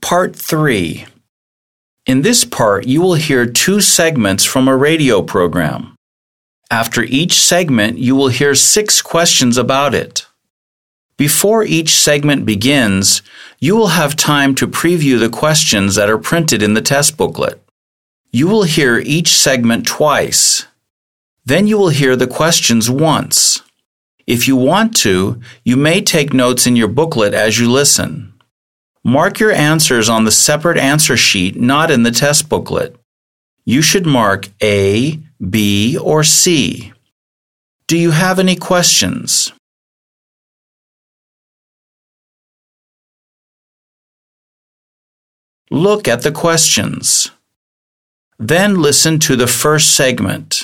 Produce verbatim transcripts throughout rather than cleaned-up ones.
Part three. In this part, you will hear two segments from a radio program. After each segment, you will hear six questions about it. Before each segment begins, you will have time to preview the questions that are printed in the test booklet. You will hear each segment twice. Then you will hear the questions once. If you want to, you may take notes in your booklet as you listen. Mark your answers on the separate answer sheet not in the test booklet. You should mark A, B, or C. Do you have any questions? Look at the questions. Then listen to the first segment.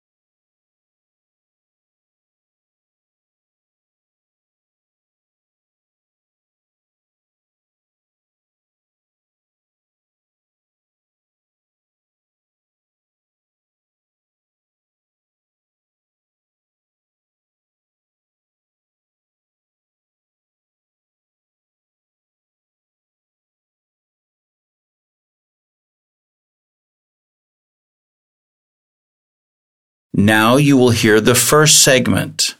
Now you will hear the first segment.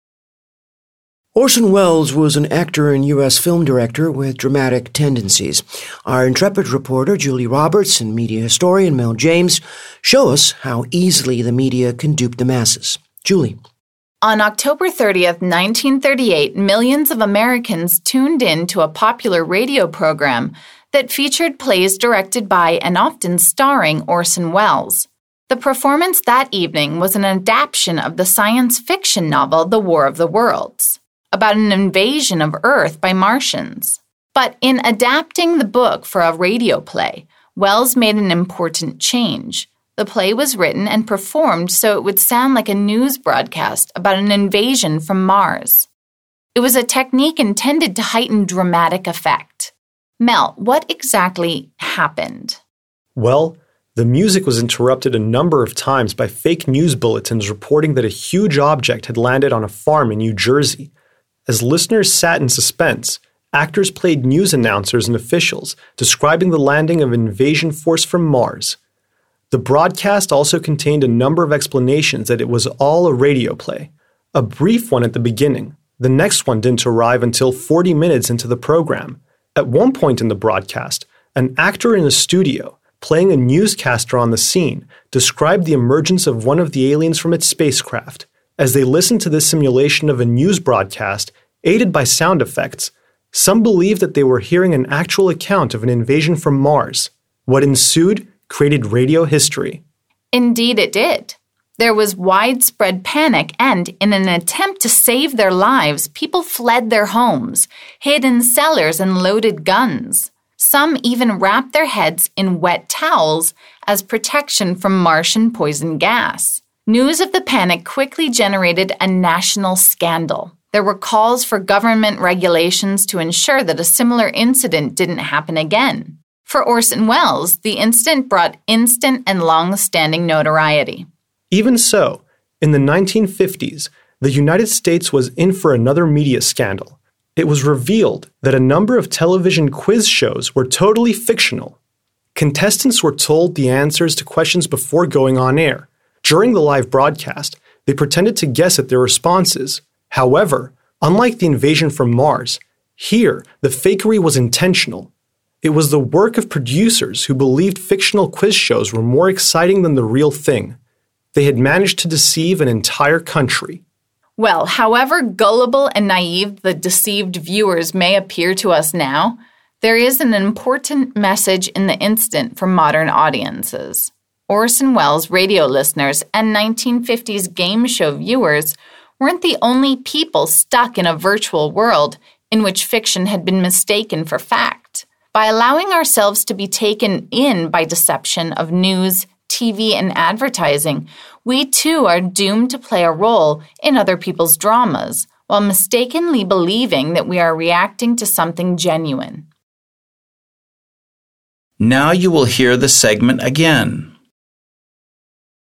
Orson Welles was an actor and U S film director with dramatic tendencies. Our intrepid reporter, Julie Roberts, and media historian Mel James show us how easily the media can dupe the masses. Julie. On October thirtieth, nineteen thirty-eight, millions of Americans tuned in to a popular radio program that featured plays directed by and often starring Orson Welles. The performance that evening was an adaptation of the science fiction novel The War of the Worlds, about an invasion of Earth by Martians. But in adapting the book for a radio play, Welles made an important change. The play was written and performed so it would sound like a news broadcast about an invasion from Mars. It was a technique intended to heighten dramatic effect. Mel, what exactly happened? Well, the music was interrupted a number of times by fake news bulletins reporting that a huge object had landed on a farm in New Jersey. As listeners sat in suspense, actors played news announcers and officials describing the landing of an invasion force from Mars. The broadcast also contained a number of explanations that it was all a radio play. A brief one at the beginning. The next one didn't arrive until forty minutes into the program. At one point in the broadcast, an actor in a studio, playing a newscaster on the scene, described the emergence of one of the aliens from its spacecraft. As they listened to this simulation of a news broadcast, aided by sound effects, some believed that they were hearing an actual account of an invasion from Mars. What ensued created radio history. Indeed it did. There was widespread panic and, in an attempt to save their lives, people fled their homes, hid in cellars and loaded guns. Some even wrapped their heads in wet towels as protection from Martian poison gas. News of the panic quickly generated a national scandal. There were calls for government regulations to ensure that a similar incident didn't happen again. For Orson Welles, the incident brought instant and long-standing notoriety. Even so, in the nineteen fifties, the United States was in for another media scandal. It was revealed that a number of television quiz shows were totally fictional. Contestants were told the answers to questions before going on air. During the live broadcast, they pretended to guess at their responses. However, unlike the invasion from Mars, here the fakery was intentional. It was the work of producers who believed fictional quiz shows were more exciting than the real thing. They had managed to deceive an entire country. Well, however gullible and naive the deceived viewers may appear to us now, there is an important message in the incident for modern audiences. Orson Welles radio listeners and nineteen fifties game show viewers weren't the only people stuck in a virtual world in which fiction had been mistaken for fact. By allowing ourselves to be taken in by deception of news, T V, and advertising, we too are doomed to play a role in other people's dramas, while mistakenly believing that we are reacting to something genuine. Now you will hear the segment again.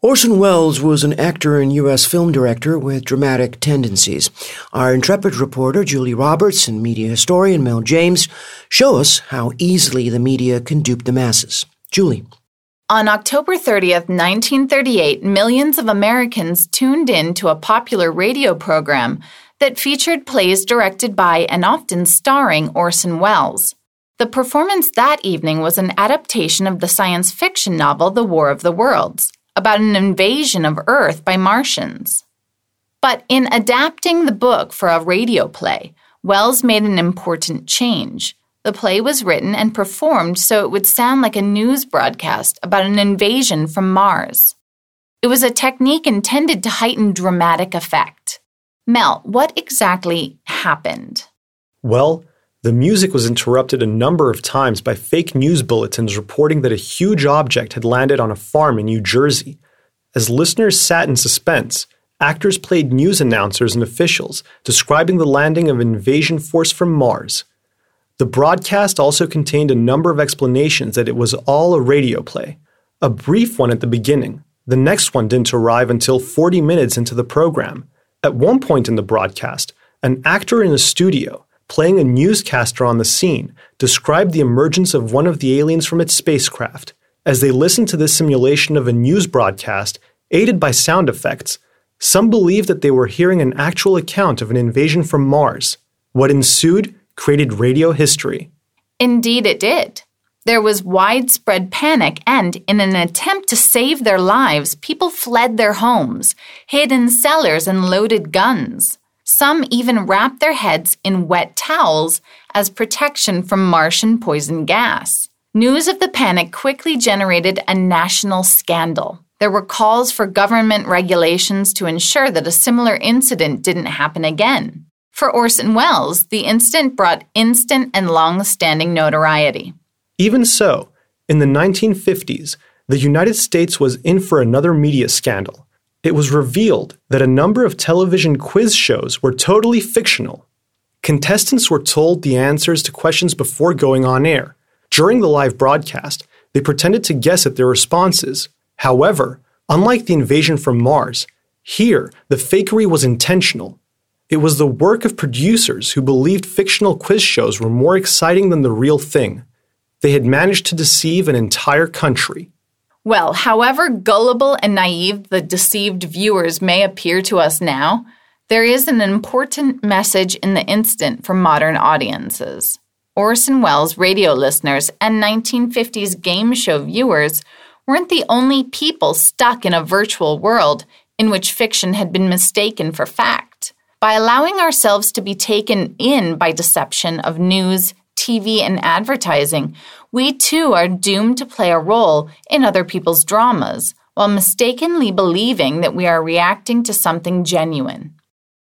Orson Welles was an actor and U S film director with dramatic tendencies. Our intrepid reporter, Julie Roberts, and media historian Mel James show us how easily the media can dupe the masses. Julie. On October thirtieth, nineteen thirty-eight, millions of Americans tuned in to a popular radio program that featured plays directed by and often starring Orson Welles. The performance that evening was an adaptation of the science fiction novel The War of the Worlds, about an invasion of Earth by Martians. But in adapting the book for a radio play, Welles made an important change. The play was written and performed so it would sound like a news broadcast about an invasion from Mars. It was a technique intended to heighten dramatic effect. Mel, what exactly happened? Well, the music was interrupted a number of times by fake news bulletins reporting that a huge object had landed on a farm in New Jersey. As listeners sat in suspense, actors played news announcers and officials describing the landing of an invasion force from Mars. The broadcast also contained a number of explanations that it was all a radio play. A brief one at the beginning. The next one didn't arrive until forty minutes into the program. At one point in the broadcast, an actor in a studio, playing a newscaster on the scene, described the emergence of one of the aliens from its spacecraft. As they listened to this simulation of a news broadcast, aided by sound effects, some believed that they were hearing an actual account of an invasion from Mars. What ensued created radio history. Indeed it did. There was widespread panic and, in an attempt to save their lives, people fled their homes, hid in cellars and loaded guns. Some even wrapped their heads in wet towels as protection from Martian poison gas. News of the panic quickly generated a national scandal. There were calls for government regulations to ensure that a similar incident didn't happen again. For Orson Welles, the incident brought instant and long-standing notoriety. Even so, in the nineteen fifties, the United States was in for another media scandal. It was revealed that a number of television quiz shows were totally fictional. Contestants were told the answers to questions before going on air. During the live broadcast, they pretended to guess at their responses. However, unlike the invasion from Mars, here the fakery was intentional. It was the work of producers who believed fictional quiz shows were more exciting than the real thing. They had managed to deceive an entire country. Well, however gullible and naive the deceived viewers may appear to us now, there is an important message in the incident for modern audiences. Orson Welles' radio listeners and nineteen fifties game show viewers weren't the only people stuck in a virtual world in which fiction had been mistaken for fact. By allowing ourselves to be taken in by deception of news, T V, and advertising, we too are doomed to play a role in other people's dramas, while mistakenly believing that we are reacting to something genuine.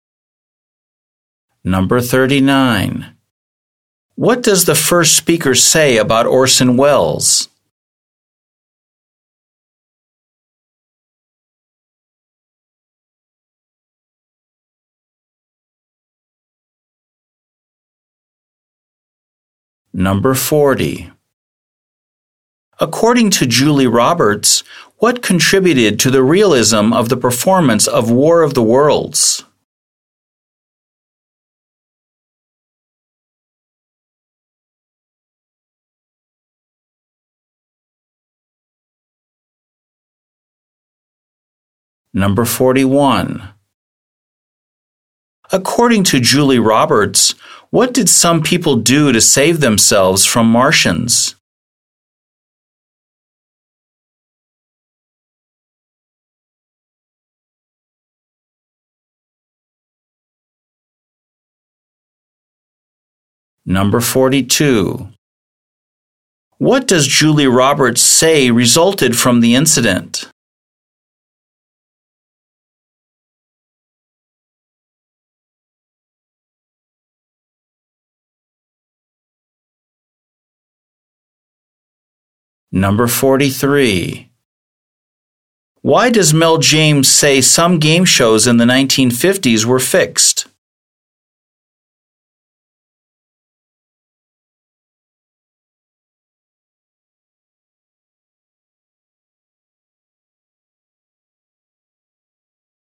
Number thirty-nine. What does the first speaker say about Orson Welles? Number forty. According to Julie Roberts, what contributed to the realism of the performance of War of the Worlds? Number forty-one. According to Julie Roberts, what did some people do to save themselves from Martians? Number forty-two. What does Julie Roberts say resulted from the incident? Number forty-three. Why does Mel James say some game shows in the nineteen fifties were fixed?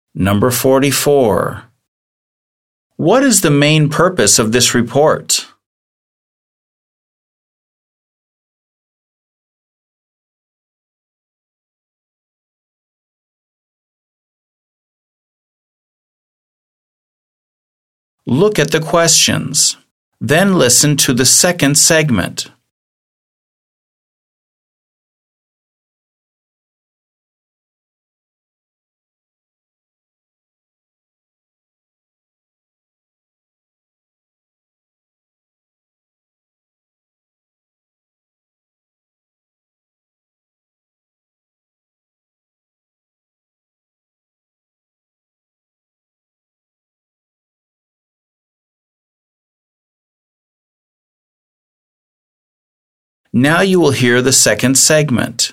Number forty-four. What is the main purpose of this report? Look at the questions. Then listen to the second segment. Now you will hear the second segment.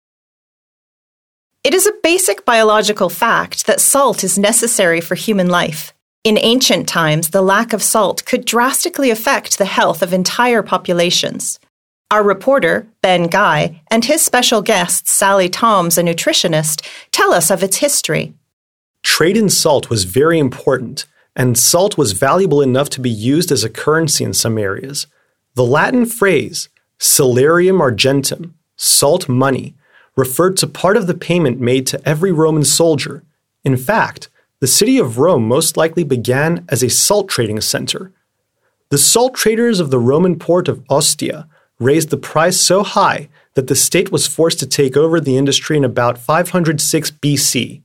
It is a basic biological fact that salt is necessary for human life. In ancient times, the lack of salt could drastically affect the health of entire populations. Our reporter, Ben Guy, and his special guest, Sally Toms, a nutritionist, tell us of its history. Trade in salt was very important, and salt was valuable enough to be used as a currency in some areas. The Latin phrase, salarium argentum, salt money, referred to part of the payment made to every Roman soldier. In fact, the city of Rome most likely began as a salt trading center. The salt traders of the Roman port of Ostia raised the price so high that the state was forced to take over the industry in about five hundred six B C.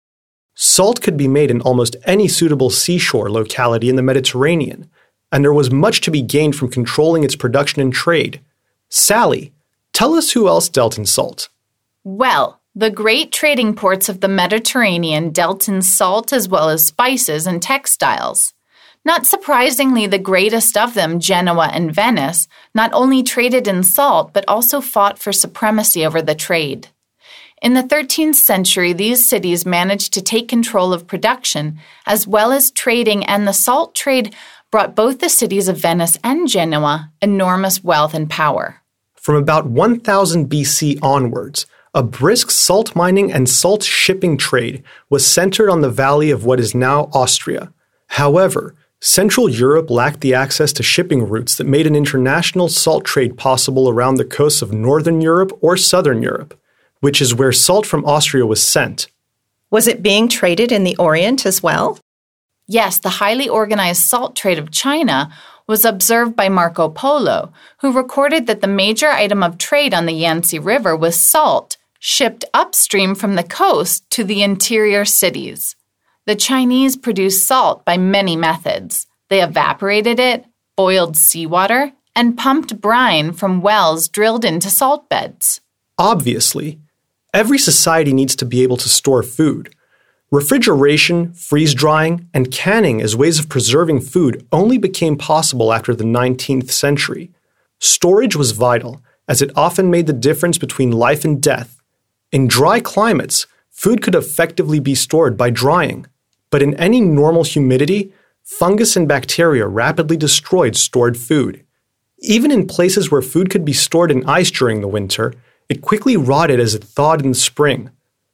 Salt could be made in almost any suitable seashore locality in the Mediterranean, and there was much to be gained from controlling its production and trade. Sally, tell us who else dealt in salt. Well, the great trading ports of the Mediterranean dealt in salt as well as spices and textiles. Not surprisingly, the greatest of them, Genoa and Venice, not only traded in salt but also fought for supremacy over the trade. In the thirteenth century, these cities managed to take control of production as well as trading, and the salt trade brought both the cities of Venice and Genoa enormous wealth and power. From about one thousand B C onwards, a brisk salt mining and salt shipping trade was centered on the valley of what is now Austria. However, Central Europe lacked the access to shipping routes that made an international salt trade possible around the coasts of Northern Europe or Southern Europe, which is where salt from Austria was sent. Was it being traded in the Orient as well? Yes, the highly organized salt trade of China was observed by Marco Polo, who recorded that the major item of trade on the Yangtze River was salt, shipped upstream from the coast to the interior cities. The Chinese produced salt by many methods. They evaporated it, boiled seawater, and pumped brine from wells drilled into salt beds. Obviously, every society needs to be able to store food. Refrigeration, freeze-drying, and canning as ways of preserving food only became possible after the nineteenth century. Storage was vital, as it often made the difference between life and death. In dry climates, food could effectively be stored by drying, but in any normal humidity, fungus and bacteria rapidly destroyed stored food. Even in places where food could be stored in ice during the winter, it quickly rotted as it thawed in the spring.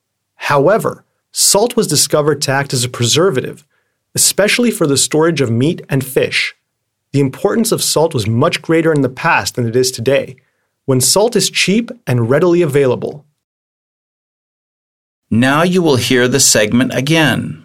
However, salt was discovered to act as a preservative, especially for the storage of meat and fish. The importance of salt was much greater in the past than it is today, when salt is cheap and readily available. Now you will hear the segment again.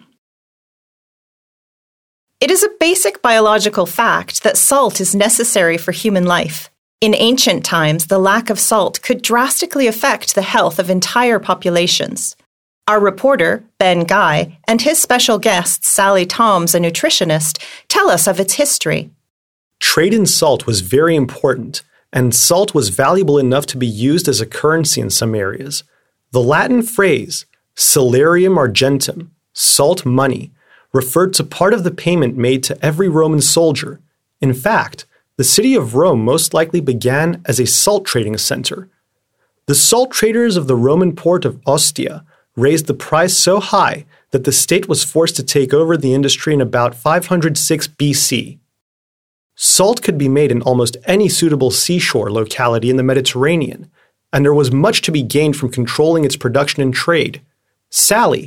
It is a basic biological fact that salt is necessary for human life. In ancient times, the lack of salt could drastically affect the health of entire populations. Our reporter, Ben Guy, and his special guest, Sally Toms, a nutritionist, tell us of its history. Trade in salt was very important, and salt was valuable enough to be used as a currency in some areas. The Latin phrase, salarium argentum, salt money, referred to part of the payment made to every Roman soldier. In fact, the city of Rome most likely began as a salt trading center. The salt traders of the Roman port of Ostia raised the price so high that the state was forced to take over the industry in about five hundred six B C. Salt could be made in almost any suitable seashore locality in the Mediterranean, and there was much to be gained from controlling its production and trade. Sally,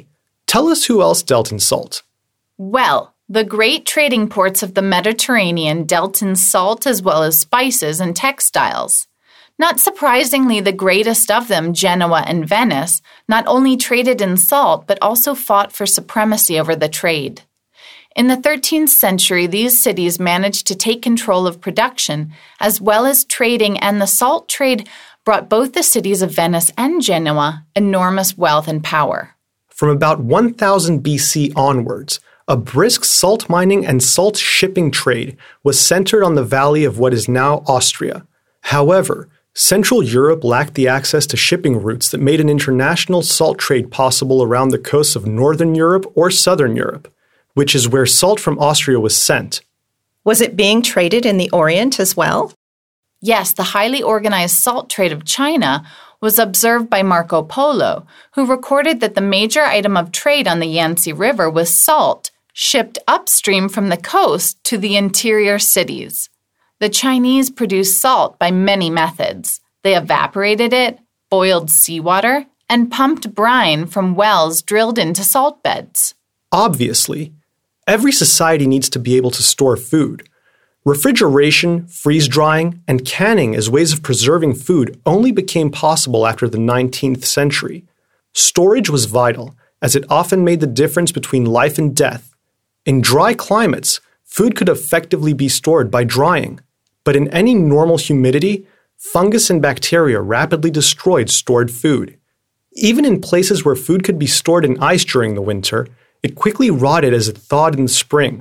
Tell us who else dealt in salt. Well, the great trading ports of the Mediterranean dealt in salt as well as spices and textiles. Not surprisingly, the greatest of them, Genoa and Venice, not only traded in salt but also fought for supremacy over the trade. In the thirteenth century, these cities managed to take control of production as well as trading, and the salt trade brought both the cities of Venice and Genoa enormous wealth and power. From about one thousand B C onwards, a brisk salt mining and salt shipping trade was centered on the valley of what is now Austria. However, Central Europe lacked the access to shipping routes that made an international salt trade possible around the coasts of Northern Europe or Southern Europe, which is where salt from Austria was sent. Was it being traded in the Orient as well? Yes, the highly organized salt trade of China was observed by Marco Polo, who recorded that the major item of trade on the Yangtze River was salt, shipped upstream from the coast to the interior cities. The Chinese produced salt by many methods. They evaporated it, boiled seawater, and pumped brine from wells drilled into salt beds. Obviously, every society needs to be able to store food. Refrigeration, freeze-drying, and canning as ways of preserving food only became possible after the nineteenth century. Storage was vital, as it often made the difference between life and death. In dry climates, food could effectively be stored by drying. But in any normal humidity, fungus and bacteria rapidly destroyed stored food. Even in places where food could be stored in ice during the winter, it quickly rotted as it thawed in the spring.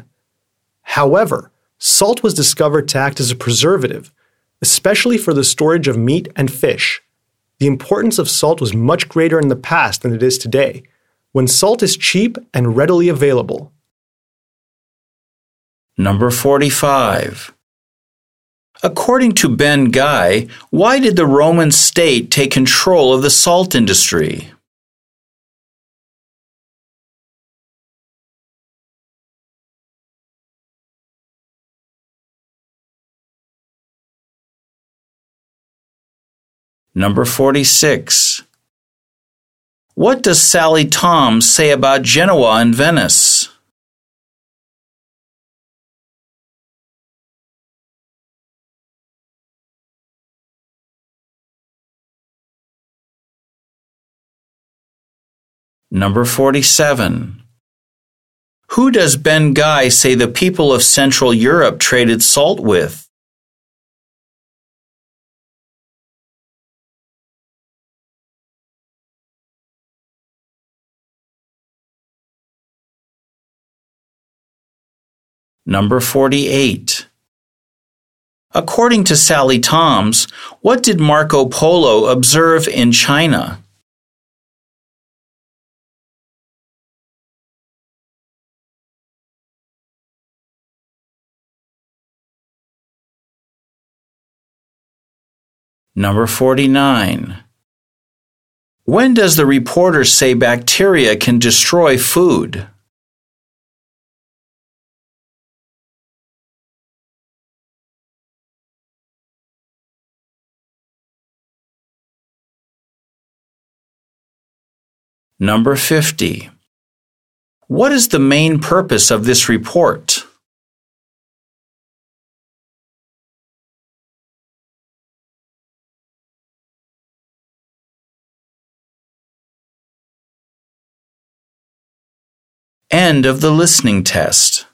However, salt was discovered to act as a preservative, especially for the storage of meat and fish. The importance of salt was much greater in the past than it is today, when salt is cheap and readily available. Number forty-five. According to Ben Guy, why did the Roman state take control of the salt industry? Number forty-six. What does Sally Toms say about Genoa and Venice? Number forty-seven. Who does Ben Guy say the people of Central Europe traded salt with? Number forty-eight. According to Sally Toms, what did Marco Polo observe in China? Number forty-nine. When does the reporter say bacteria can destroy food? Number fifty. What is the main purpose of this report? End of the listening test.